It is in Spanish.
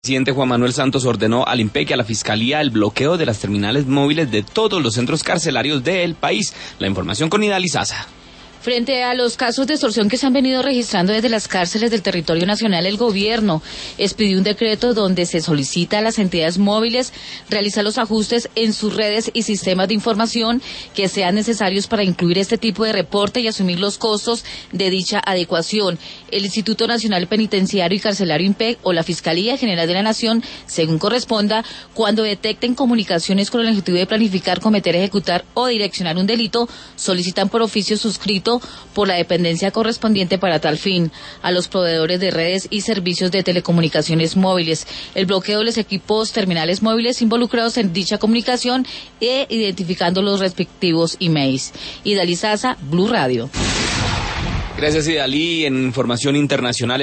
El presidente Juan Manuel Santos ordenó al IMPEC y a la Fiscalía el bloqueo de las terminales móviles de todos los centros carcelarios del país. La información con Idalí Saza. Frente a los casos de extorsión que se han venido registrando desde las cárceles del territorio nacional, el gobierno expidió un decreto donde se solicita a las entidades móviles realizar los ajustes en sus redes y sistemas de información que sean necesarios para incluir este tipo de reporte y asumir los costos de dicha adecuación. El Instituto Nacional Penitenciario y Carcelario IMPEC o la Fiscalía General de la Nación, según corresponda, cuando detecten comunicaciones con el objetivo de planificar, cometer, ejecutar o direccionar un delito, solicitan por oficio suscrito por la dependencia correspondiente para tal fin a los proveedores de redes y servicios de telecomunicaciones móviles el bloqueo de los equipos terminales móviles involucrados en dicha comunicación e identificando los respectivos emails. Idalí Saza, Blue Radio. Gracias, Idalí. En información internacional,